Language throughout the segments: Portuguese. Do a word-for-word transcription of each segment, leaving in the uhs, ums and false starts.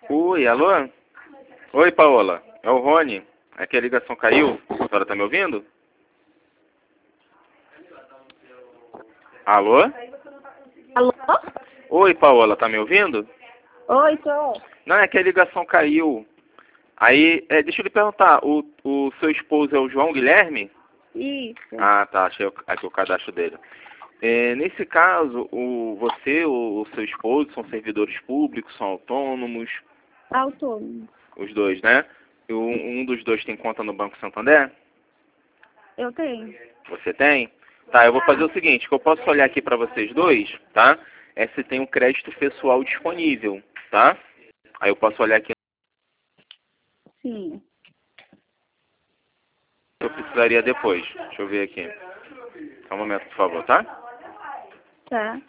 Oi, alô? Oi, Paola. É o Rony. Aqui a ligação caiu. A senhora tá me ouvindo? Alô? Alô? Oi, Paola, tá me ouvindo? Oi, tô. Não, é que a ligação caiu. Aí, é, deixa eu lhe perguntar, o, o seu esposo é o João Guilherme? Isso. Ah, tá, achei o- aqui o cadastro dele. É, nesse caso, o, você ou o seu esposo são servidores públicos, são autônomos, Autônomo. os dois, né? E o- um dos dois tem conta no Banco Santander? Eu tenho. Você tem? Tá, eu vou fazer o seguinte, que eu posso olhar aqui para vocês dois, tá? É se tem um crédito pessoal disponível, tá? Aí eu posso olhar aqui Sim. o que eu precisaria depois. Deixa eu ver aqui. Só um momento, por favor, tá? Tá.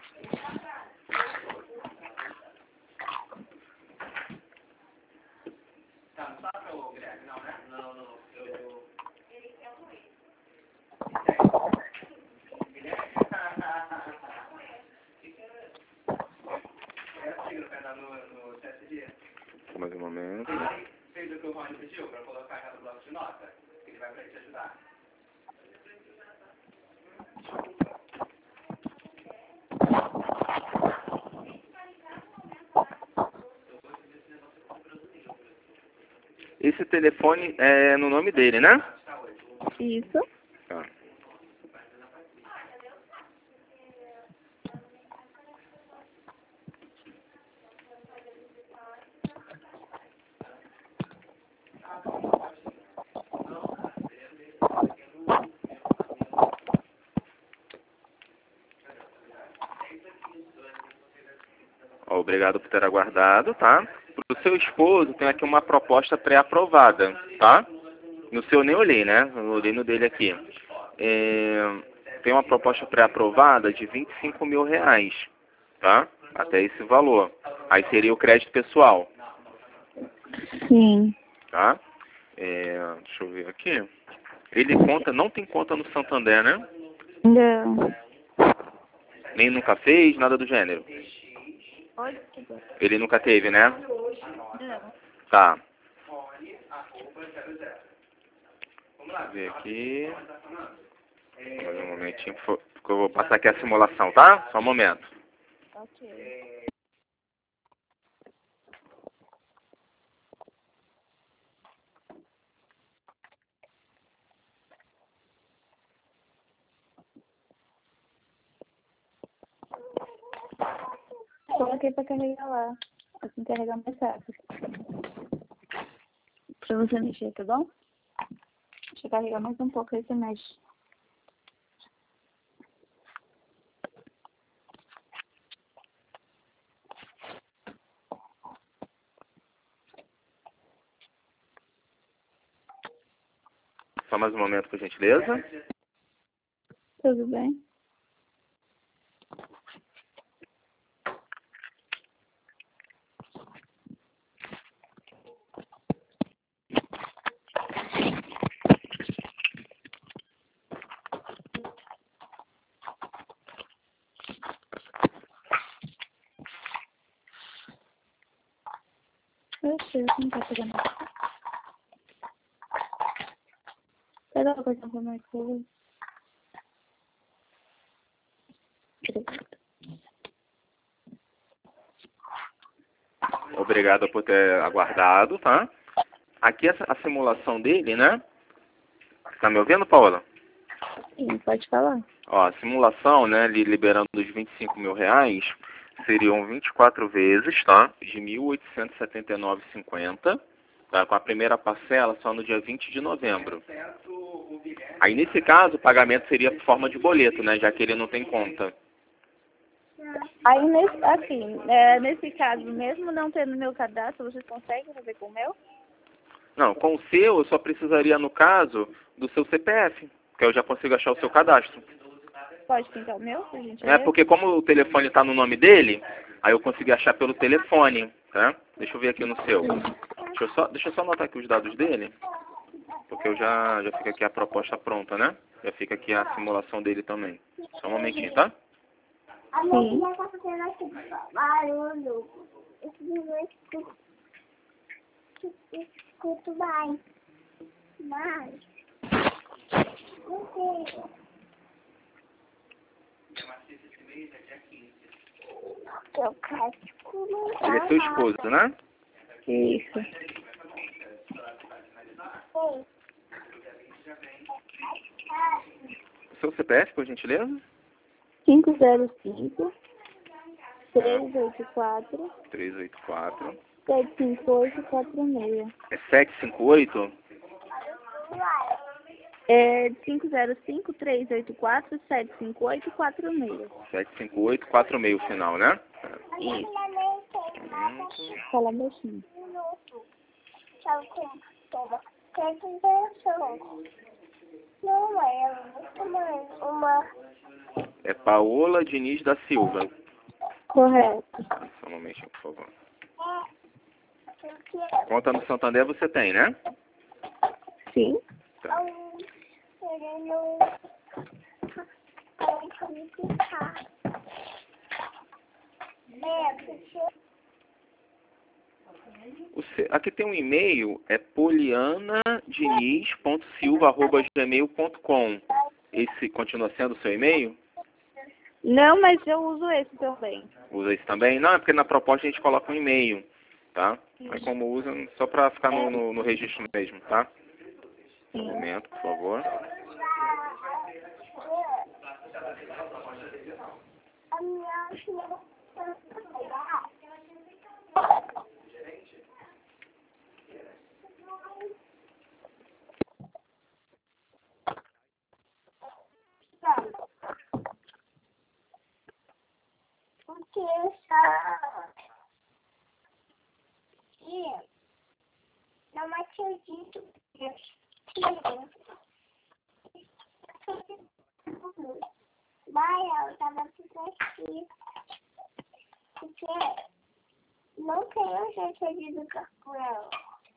Mais um momento. Esse telefone é no nome dele, né? Isso. Tá. Ó, obrigado por ter aguardado, tá? Para o seu esposo, tem aqui uma proposta pré-aprovada, tá? No seu eu nem olhei, né? Eu olhei no dele aqui. É, tem uma proposta pré-aprovada de vinte e cinco mil reais, tá? Até esse valor. Aí seria o crédito pessoal, Sim. tá? É, deixa eu ver aqui. Ele conta, não tem conta no Santander, né? Não. Nem nunca fez, nada do gênero. Pode? Ele nunca teve, né? Não. Tá. Deixa eu ver aqui. Mais um momentinho, por favor, porque eu vou passar aqui a simulação, tá? Só um momento. Ok. Coloquei pra carregar lá. Assim carregar mais rápido. Pra você mexer, tá bom? Deixa eu carregar mais um pouco aí você mexe. Só mais um momento, por gentileza. Tudo bem? Eu sei, você não tá pegando. Pega uma coisa pra mais coisa. Obrigado por ter aguardado, tá? Aqui essa, a simulação dele, né? Tá me ouvindo, Paola? Sim, pode falar. Ó, a simulação, né, li- liberando os vinte e cinco mil reais, seriam vinte e quatro vezes, tá? De mil oitocentos e setenta e nove reais e cinquenta centavos, tá? Com a primeira parcela só no dia vinte de novembro. Aí, nesse caso, o pagamento seria por forma de boleto, né? Já que ele não tem conta. Aí, nesse, assim, é, nesse caso, mesmo não tendo meu cadastro, vocês conseguem fazer com o meu? Não, com o seu, eu só precisaria, no caso, do seu C P F, que eu já consigo achar o seu cadastro. Pode pintar o meu, pra gente É, ver? porque como o telefone está no nome dele, aí eu consegui achar pelo telefone, tá? Deixa eu ver aqui no seu. Deixa eu só, deixa eu só anotar aqui os dados dele, porque eu já, já fica aqui a proposta pronta, né? Já fica aqui a simulação dele também. Só um momentinho, tá? Sim. Vai. Vai. Eu quero Ele é seu esposo, né? Isso. Seu C P F, por gentileza? cinco zero cinco, três oito quatro, três oito quatro. sete cinco oito quatro seis. É sete cinco oito? É cinco zero cinco, três oito quatro, sete cinco oito quatro seis. sete cinco oito quatro seis o final, né? Isso. Fala baixinho. Não é uma... É Paola Diniz da Silva. Correto. Só um momentinho, por favor. Conta no Santander você tem, né? Sim. Tá. O seu, aqui tem um e-mail, é polianadiniz ponto silva arroba gmail ponto com. Esse continua sendo o seu e-mail? Não, mas eu uso esse também. Usa esse também? Não, é porque na proposta a gente coloca um e-mail, tá? Mas como usa, só para ficar no, no, no registro mesmo, tá? Um momento, por favor. Porque essa... Não acredito que... Vai, eu tava tudo aqui. Porque não tenho jeito de educar com ela.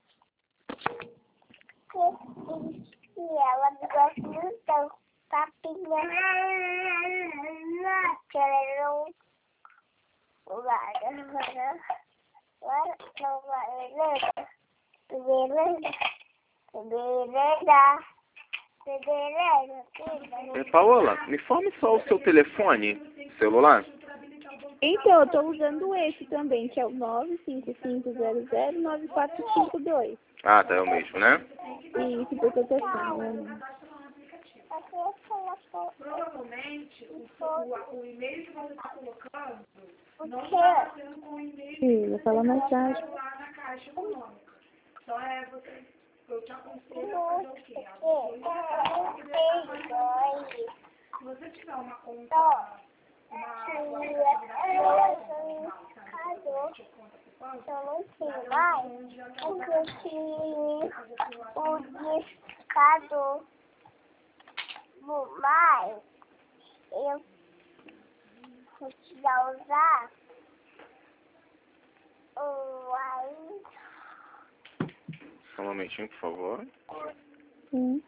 E ela me gosta tanto. Papinha. Que ela não... Lara, Lara, Lara, não vai ler. Beleza, beleza, beleza. É, Paola, me informe só o seu telefone celular. Então, eu tô usando esse também, que é o nove cinco cinco zero zero nove quatro cinco dois. Ah, tá, é o mesmo, né? Isso, porque eu tô falando. Provavelmente, o, o, o e-mail que você está colocando não quê? está sendo com o e-mail Sim, vou falar mais tarde. lá na Caixa Econômica. Então, é, você, eu te aconselho a fazer o quê? Se você tiver uma conta, uma, uma Eu não sei mais o que o discado mais eu podia usar o aí. Só um momentinho, por favor. Sim.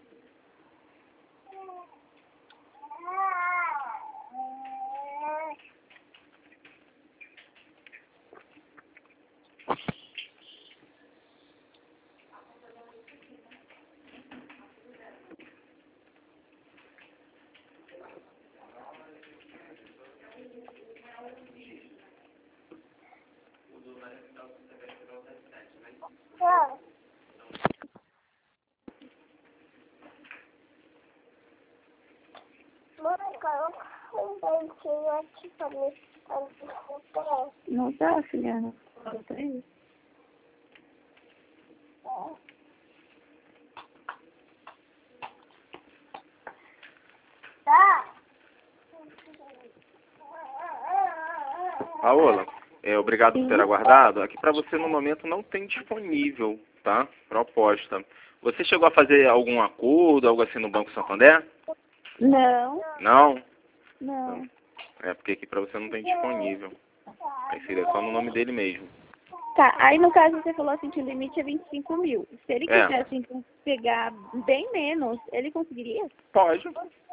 Não tá, filha? Não tá aí. Tá. Paola, é, obrigado por ter aguardado. Aqui para você no momento não tem disponível, tá? Proposta. Você chegou a fazer algum acordo, algo assim no Banco Santander? Não. Não? Não. É porque aqui para você não tem disponível. Aí seria só no nome dele mesmo. Tá, aí no caso você falou assim que o limite é vinte e cinco mil. Se ele É. quisesse então, pegar bem menos, ele conseguiria? Pode.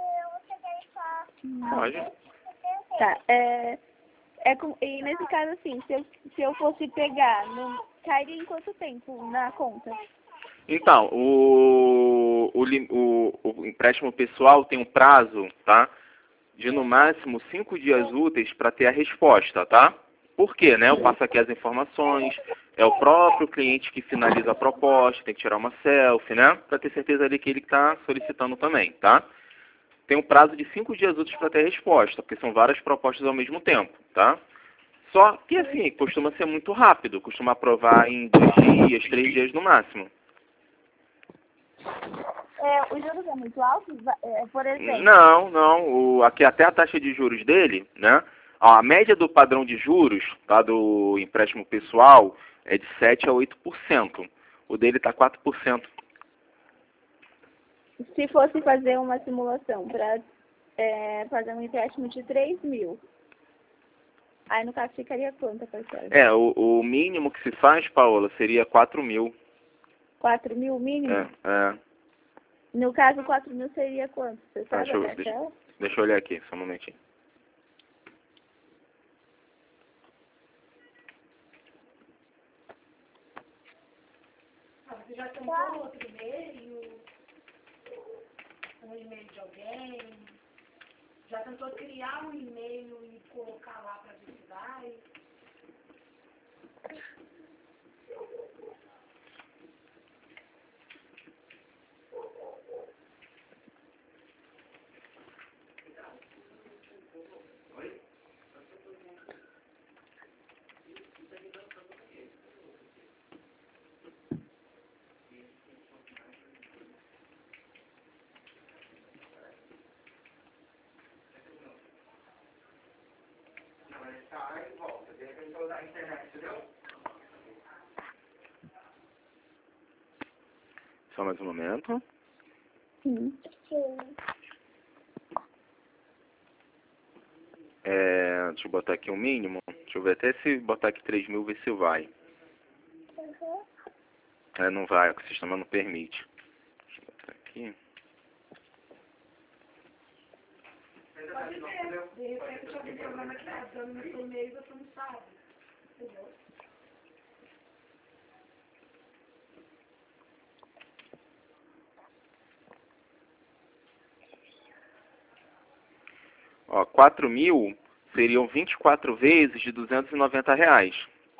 Pode. Tá, é, é com, e nesse caso assim, se eu, se eu fosse pegar, não, cairia em quanto tempo na conta? Então, o, o, li- o, o empréstimo pessoal tem um prazo, tá? De no máximo cinco dias úteis para ter a resposta, tá? Por quê, né? Eu passo aqui as informações, é o próprio cliente que finaliza a proposta, tem que tirar uma selfie, né? Para ter certeza ali que ele está solicitando também, tá? Tem um prazo de cinco dias úteis para ter a resposta, porque são várias propostas ao mesmo tempo, tá? Só que assim, costuma ser muito rápido, costuma aprovar em dois dias, três dias no máximo. É, os juros é muito alto, é, por exemplo. Não, não. O, aqui até a taxa de juros dele, né? Ó, a média do padrão de juros, tá, do empréstimo pessoal é de sete a oito por cento. O dele está quatro por cento. Se fosse fazer uma simulação para é, fazer um empréstimo de três mil, aí no caso ficaria quanto a parcela? É, o, o mínimo que se faz, Paola, seria quatro mil. quatro mil mínimo? É, é. No caso, quatro mil seria quanto? Você Ah, sabe deixa, a eu, parcela? deixa, deixa eu olhar aqui, só um momentinho. Ah, você já tentou outro e-mail? Um e-mail de alguém? Já tentou criar um e-mail e colocar lá para ver se vai? Só mais um momento. Sim. É, deixa eu botar aqui um mínimo. Deixa eu ver até se botar aqui três mil, ver se vai. Uhum. É, não vai, o sistema não permite. Deixa eu botar aqui. Pode ser. De repente algum programa que está dando no seu e-mail e você não sabe. Entendeu? Ó, quatro mil seriam vinte e quatro vezes de duzentos e noventa reais.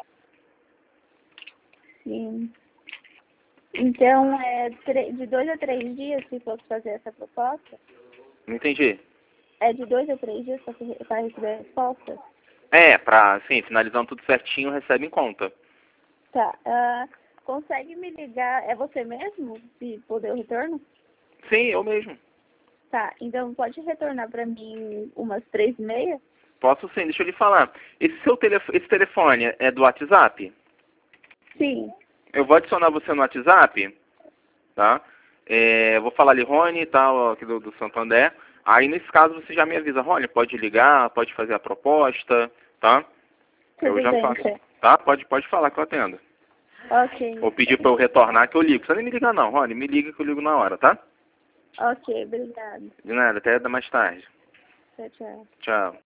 Sim. Então, é tre- de dois a três dias, se fosse fazer essa proposta? Não entendi. É de dois a três dias para receber a resposta? É, pra, assim, finalizando tudo certinho, recebe em conta. Tá. ah, consegue me ligar? É você mesmo? Se puder o retorno? Sim, eu mesmo. Tá. Então, pode retornar para mim umas três e meia? Posso sim, deixa eu lhe falar. Esse seu telefone, esse telefone é do WhatsApp? Sim. Eu vou adicionar você no WhatsApp, tá? É, vou falar ali, Rony, tal, aqui do, do Santander. Aí, nesse caso, você já me avisa, Rony, pode ligar, pode fazer a proposta, tá? Tudo Eu já bem, faço, Fê. tá? Pode, pode falar que eu atendo. Ok. Ou pedir para eu retornar que eu ligo. Você nem me liga não, Rony, me liga que eu ligo na hora, tá? Ok, obrigado. De nada, até mais tarde. Tchau, tchau. Tchau.